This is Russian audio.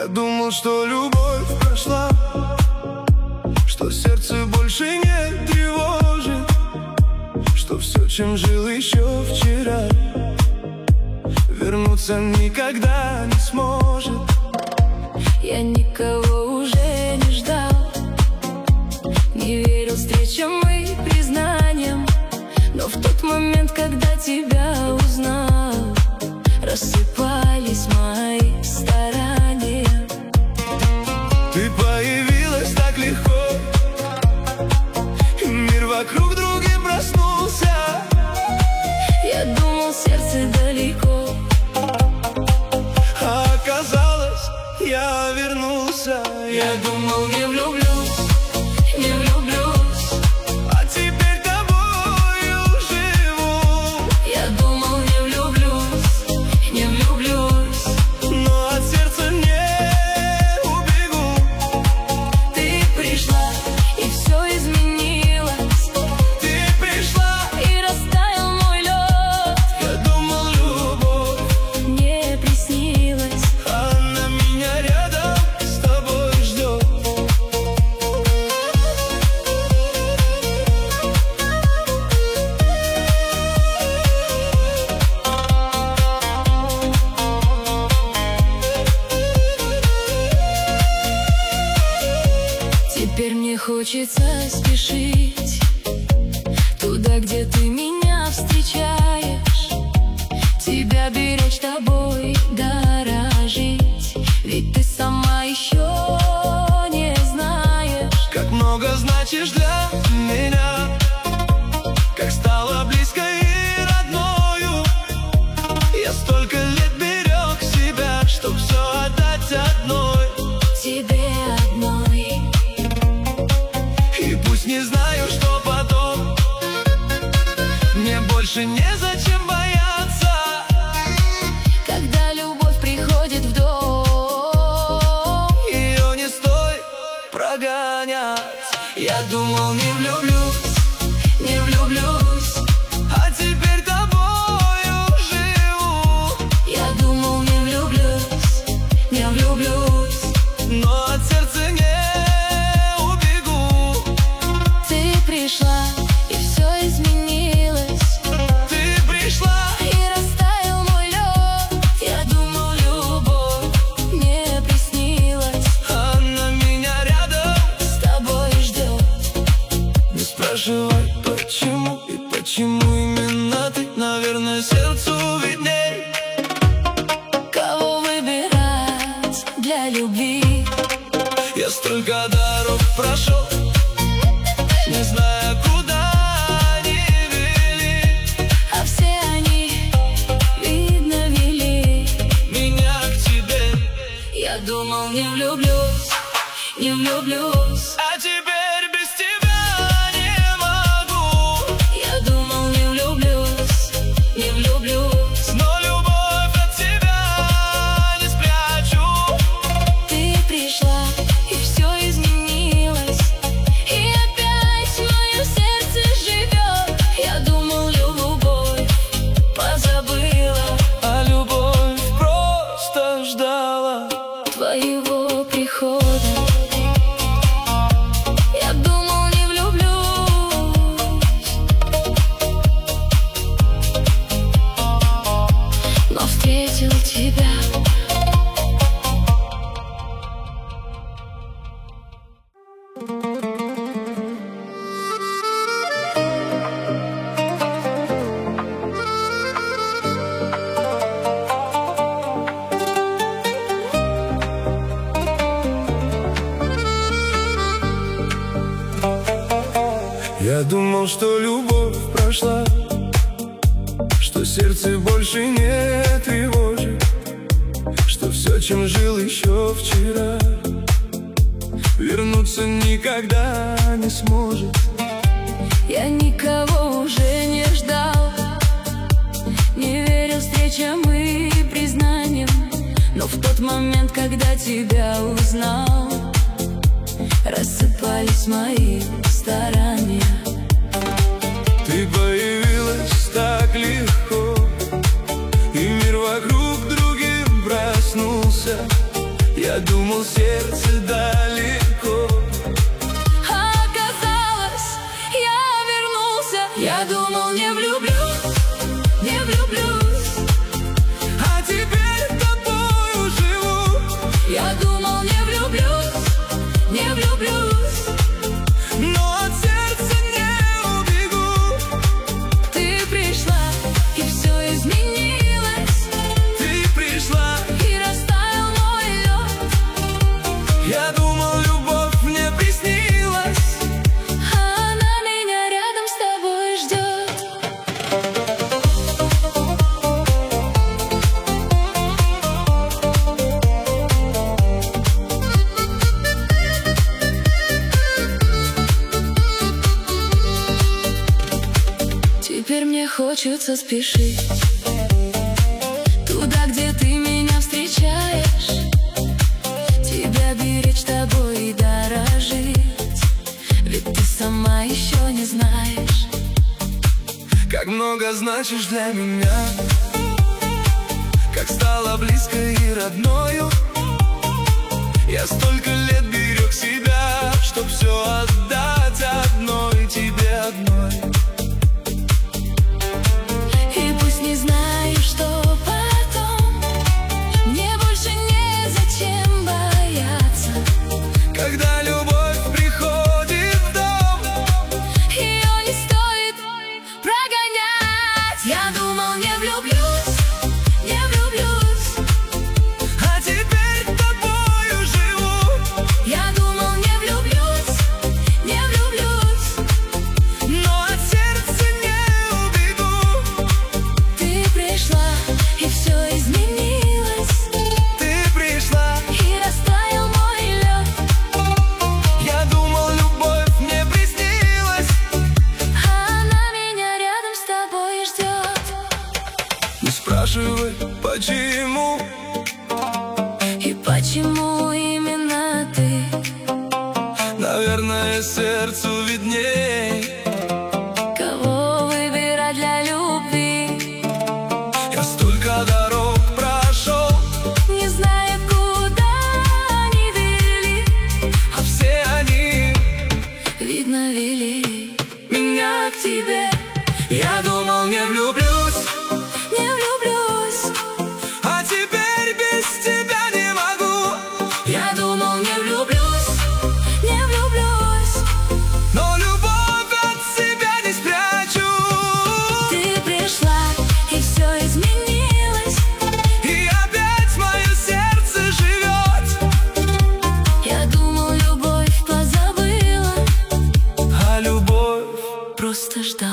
Я думал, что любовь прошла, что сердце больше не тревожит, что все, чем жил еще вчера, вернуться никогда не сможет. Я никого уже не ждал, не верил встречам и признаниям, но в тот момент, когда тебя узнал, рассыпались мои старания. Ты появилась так легко, и мир вокруг другим проснулся. Я думал, сердце далеко, а оказалось, я вернулся. я думал, не влюблюсь, не влюблюсь, а теперь тобою живу. я думал, не влюблюсь, не влюблюсь, Но от сердца не убегу. ты пришла, и все изменилось. Ты пришла, И растаял мой лед. я думал, любовь, Мне приснилось. она меня рядом с тобой ждет. Теперь мне хочется спешить туда, где ты меня встречаешь, тебя беречь, тобой дорожить, ведь ты сама еще не знаешь, Как много значишь для меня, как стала близкой и родною. Я столько лет берег себя, чтоб все отдать одной. тебе одной. И пусть не знаю, что потом, мне больше незачем бояться. Когда любовь приходит в дом, Ее не стоит прогонять. Я думал, не влюблюсь, не влюблюсь, а теперь тобою живу. я думал, не влюблюсь, не влюблюсь, Но от сердца не убегу. ты пришла, и все изменилось. Ты пришла, И растаял мой лед. Я думал, любовь мне приснилась. она меня рядом. С тобой ждет. Не спрашивай, почему и почему именно ты. Наверное, сердцу видней. Кого выбирать для любви? Я столько дорог прошел, не зная, куда они вели. А все они, видно, вели Меня к тебе, Я думал, не влюблюсь, не влюблюсь. а теперь без тебя не могу. Я думал, не влюблюсь, не влюблюсь. Но любовь от тебя не спрячу. Ты пришла, и все изменилось. И опять мое сердце живет. Я думал, любовь позабыла, А любовь просто ждала твоего прихода. Я думал, не влюблюсь, но встретил тебя. Я думал, что любовь прошла, что сердце больше не тревожит, что все, чем жил еще вчера, вернуться никогда не сможет. Я никого уже не ждал, не верил встречам и признаниям, но в тот момент, когда тебя узнал, рассыпались мои старания. Ты появилась так легко, и мир вокруг другим проснулся. Я Я думал, сердце далеко, а оказалось, я вернулся. Я думал, не влюблюсь, не влюблюсь, а теперь тобою живу. я думал, не влюблюсь, не влюблюсь, Но от сердца не убегу. ты пришла, и все изменилось, Ты пришла, и растаял мой лед. я думал, любовь мне приснилась, А она меня рядом с тобой ждет. Теперь мне хочется спешить туда, где ты меня встречаешь, тебя беречь, тобой и дорожить, ведь ты сама еще не знаешь, как много значишь для меня, как стала близкой и родною. Я столько лет берег себя, чтоб все отдать одной тебе одной. и пусть не знаю, что потом, мне больше незачем бояться. Когда любовь приходит в дом, Ее не стоит прогонять. Я думал, не влюблюсь, не влюблюсь, а теперь тобою живу. я думал, не влюблюсь, не влюблюсь, Но от сердца не убегу. ты пришла, и все изменилось, Ты пришла, и растаял мой лед. я думал, любовь мне приснилась. А она меня рядом с тобой ждет. Не спрашивай, почему, И почему именно ты? наверное, сердцу видней. Кого выбирать для любви? Я столько дорог прошел, Не зная, куда они вели, а все они видно, вели меня к тебе. Я думал, не влюблюсь, не влюблюсь, а теперь без тебя не могу. я думал, не влюблюсь, не влюблюсь, Но любовь от себя не спрячу. ты пришла, и все изменилось, И опять мое сердце живет. я думал, любовь позабыла, А любовь просто ждала.